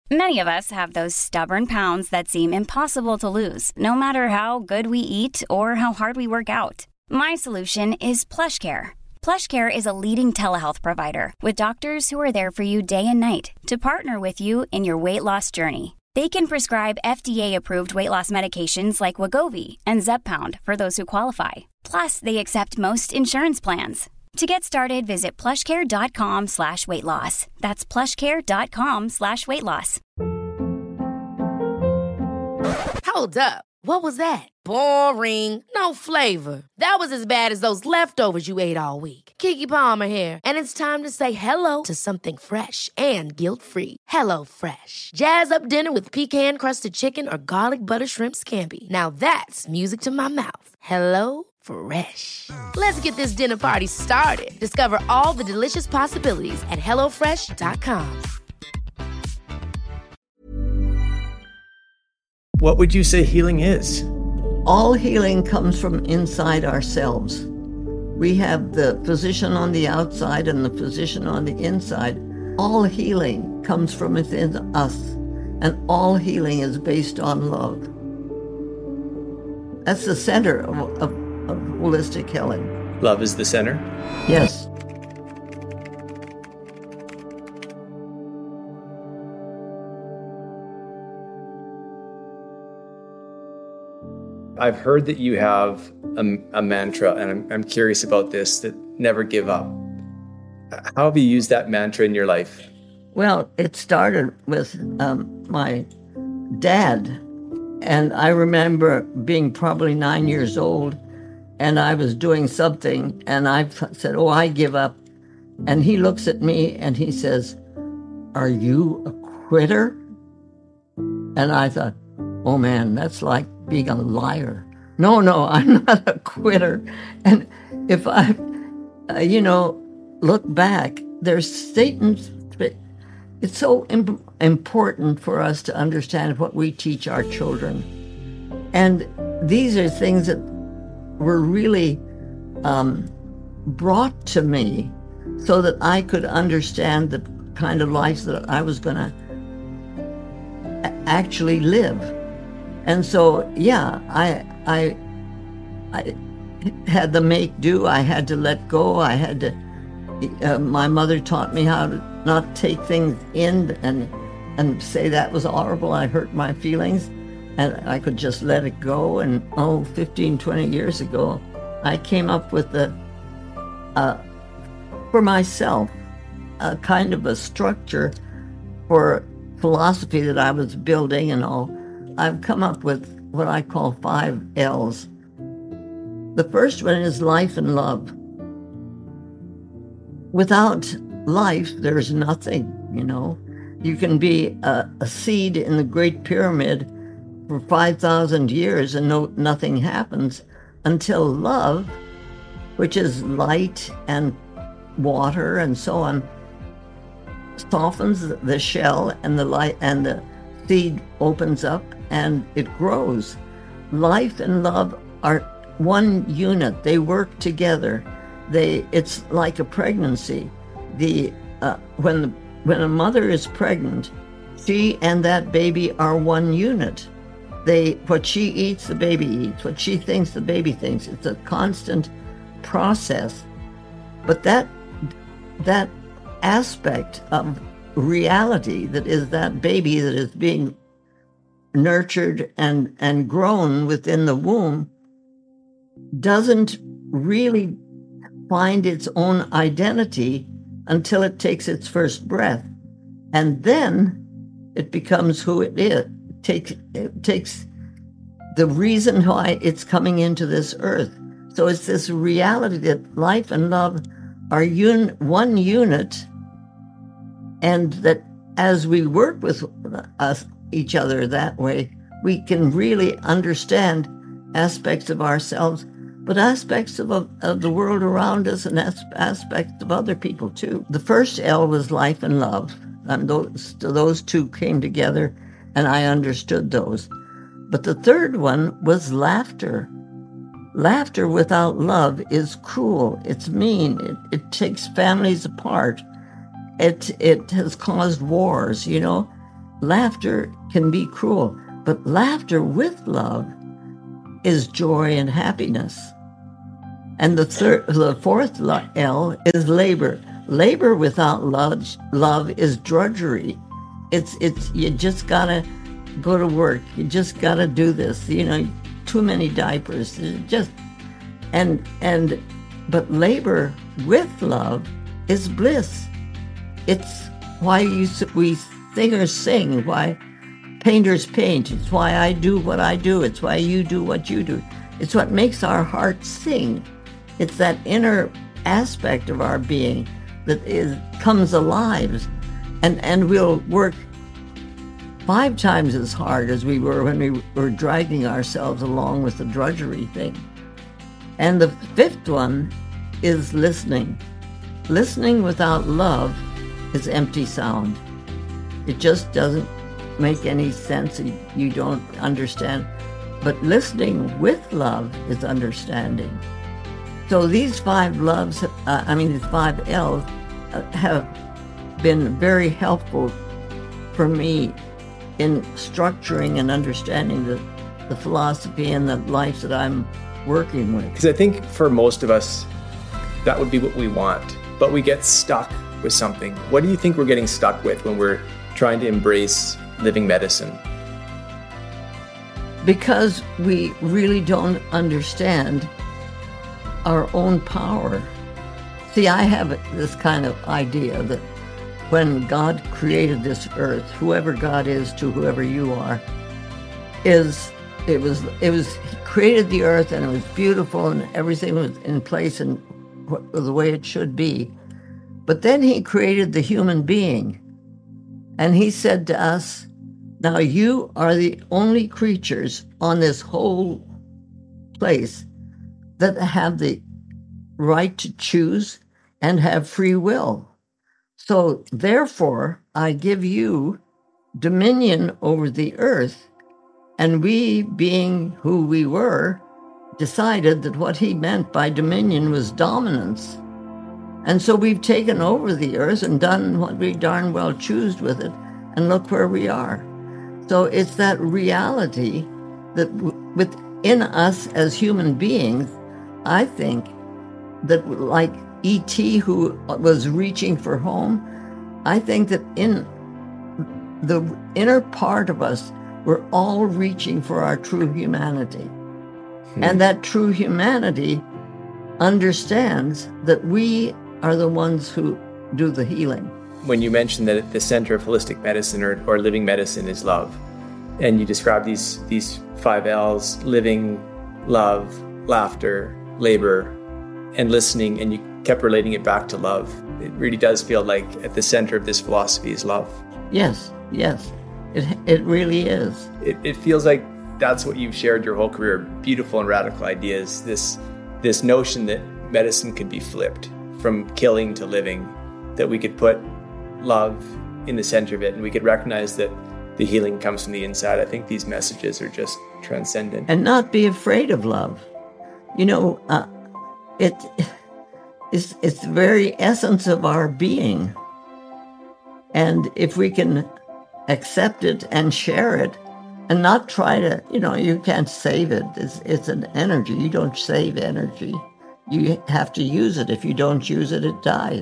Many of us have those stubborn pounds that seem impossible to lose, no matter how good we eat or how hard we work out. My solution is PlushCare. PlushCare is a leading telehealth provider with doctors who are there for you day and night to partner with you in your weight loss journey. They can prescribe FDA-approved weight loss medications like Wegovy and Zepbound for those who qualify. Plus, they accept most insurance plans. To get started, visit plushcare.com/weightloss. That's plushcare.com/weightloss. Hold up. What was that? Boring. No flavor. That was as bad as those leftovers you ate all week. Keke Palmer here. And it's time to say hello to something fresh and guilt-free. Hello Fresh. Jazz up dinner with pecan-crusted chicken or garlic butter shrimp scampi. Now that's music to my mouth. Hello Fresh. Let's get this dinner party started. Discover all the delicious possibilities at HelloFresh.com. What would you say healing is? All healing comes from inside ourselves. We have the physician on the outside and the physician on the inside. All healing comes from within us, and all healing is based on love. That's the center of holistic healing. Love is the center? Yes. I've heard that you have a mantra, and I'm curious about this, that never give up. How have you used that mantra in your life? Well, it started with my dad. And I remember being probably 9 years old, and I was doing something, and I said, "Oh, I give up." And he looks at me and he says, "Are you a quitter?" And I thought, oh man, that's like being a liar. No, I'm not a quitter. And if I, look back, there's statements. It's so important for us to understand what we teach our children. And these are things that were really brought to me so that I could understand the kind of life that I was going to actually live. And so, yeah, I had to make do. I had to let go. I had to. My mother taught me how to not take things in and say that was horrible. I hurt my feelings, and I could just let it go. And 15, 20 years ago, I came up with for myself, a kind of a structure for philosophy that I was building and all. I've come up with what I call 5 L's. The first one is life and love. Without life, there's nothing, You can be a seed in the Great Pyramid for 5,000 years and nothing happens until love, which is light and water and so on, softens the shell and the light, and the seed opens up and it grows. Life and love are one unit. They work together. It's like a pregnancy. When a mother is pregnant, she and that baby are one unit. What she eats, the baby eats. What she thinks, the baby thinks. It's a constant process. But that aspect of reality that is that baby that is being nurtured and grown within the womb doesn't really find its own identity until it takes its first breath. And then it becomes who it is. It takes the reason why it's coming into this earth. So it's this reality that life and love are one unit, and that as we work with each other that way, we can really understand aspects of ourselves, but aspects of the world around us, and aspects of other people too. The first L was life and love, and those two came together, and I understood those. But the third one was laughter. Laughter without love is cruel. It's mean. It takes families apart. It has caused wars, laughter can be cruel, but laughter with love is joy and happiness. And the fourth L is labor. Labor without love is drudgery. It's you just gotta go to work. You just gotta do this. You know, too many diapers. But labor with love is bliss. It's why we singers sing, why painters paint. It's why I do what I do. It's why you do what you do. It's what makes our hearts sing. It's that inner aspect of our being that comes alive, and we'll work 5 times as hard as we were when we were dragging ourselves along with the drudgery thing. And the 5th one is listening. Listening without love is empty sound. It just doesn't make any sense. You don't understand. But listening with love is understanding. So these 5 loves, these 5 L's have been very helpful for me in structuring and understanding the philosophy and the life that I'm working with. Because I think for most of us, that would be what we want, but we get stuck with something. What do you think we're getting stuck with when we're trying to embrace living medicine? Because we really don't understand our own power. See, I have this kind of idea that when God created this earth, whoever God is to whoever you are, he created the earth and it was beautiful and everything was in place and the way it should be. But then he created the human being, and he said to us, now you are the only creatures on this whole place that have the right to choose and have free will. So therefore, I give you dominion over the earth. And we, being who we were, decided that what he meant by dominion was dominance. And so we've taken over the earth and done what we darn well choose with it, and look where we are. So it's that reality that within us as human beings, I think that like E.T. who was reaching for home, I think that in the inner part of us, we're all reaching for our true humanity. And that true humanity understands that we are the ones who do the healing. When you mentioned that at the center of holistic medicine or living medicine is love, and you describe these 5 L's, living, love, laughter, labor, and listening, and you kept relating it back to love, it really does feel like at the center of this philosophy is love. Yes. It really is. It feels like that's what you've shared your whole career, beautiful and radical ideas, this notion that medicine could be flipped from killing to living, that we could put love in the center of it, and we could recognize that the healing comes from the inside. I think these messages are just transcendent. And not be afraid of love. You know, it's the very essence of our being. And if we can accept it and share it and not try to, you can't save it. It's an energy. You don't save energy. You have to use it. If you don't use it, it dies.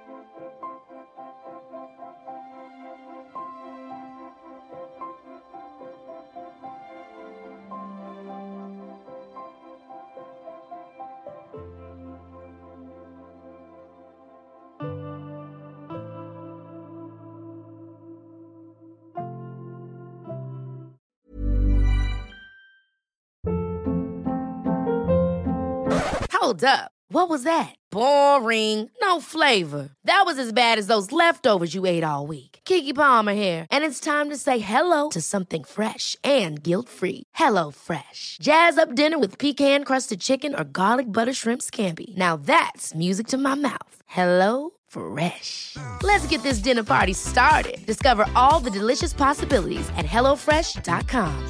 Hold up. What was that? Boring. No flavor. That was as bad as those leftovers you ate all week. Keke Palmer here, and it's time to say hello to something fresh and guilt-free. Hello Fresh. Jazz up dinner with pecan-crusted chicken or garlic butter shrimp scampi. Now that's music to my mouth. Hello Fresh. Let's get this dinner party started. Discover all the delicious possibilities at HelloFresh.com.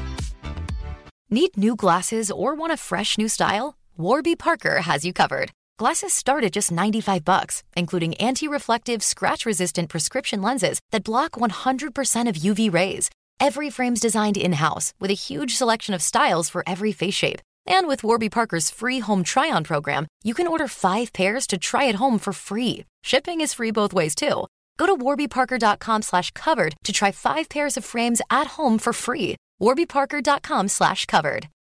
Need new glasses or want a fresh new style? Warby Parker has you covered. Glasses start at just $95, including anti-reflective, scratch-resistant prescription lenses that block 100% of UV rays. Every frame's designed in-house with a huge selection of styles for every face shape. And with Warby Parker's free home try-on program, you can order 5 pairs to try at home for free. Shipping is free both ways, too. Go to warbyparker.com/covered to try 5 pairs of frames at home for free. warbyparker.com/covered.